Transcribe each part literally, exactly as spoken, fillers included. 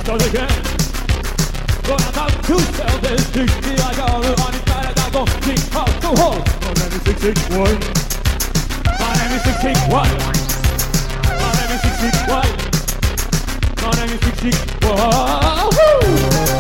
does again. Gonna talk to sell this sixty. I got a honey fat, I got to kick out the hole. My name is six six one. My name is six six one. My name is six six one. My name is six six one.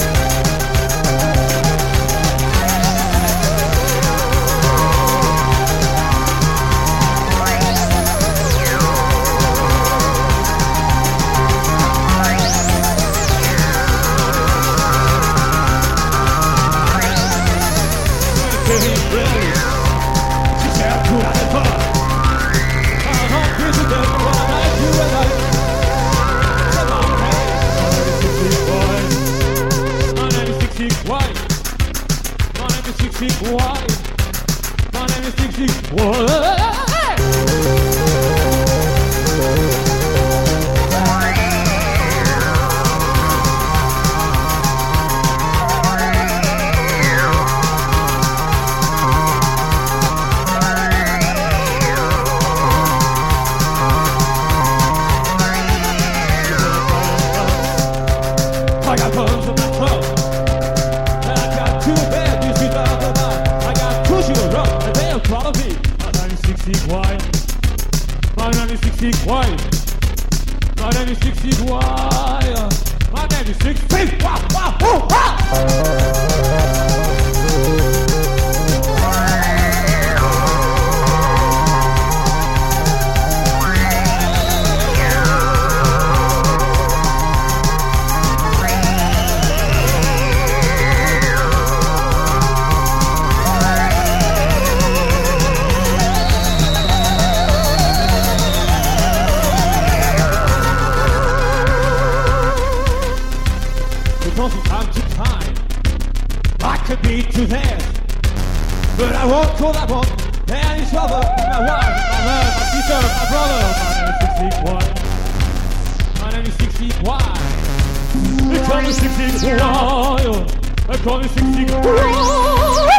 Why? My name is Six Six One. I got guns in my club, and I got two bad dudes without the line. I got two sugar rum, and they are proud of me. My name is Six Six Wine. My name is Six Six Wine. My name is Six Six Wine. My name is Six Six. Wow, wow, wow, wow. From time to time, I could be too dead, but I won't call that one any trouble. My wife, my love, my sister, my brother. My name is Six Six Wine. My name is Six Six Wine. They call me Six Six Wine. They call me Six Six Wine.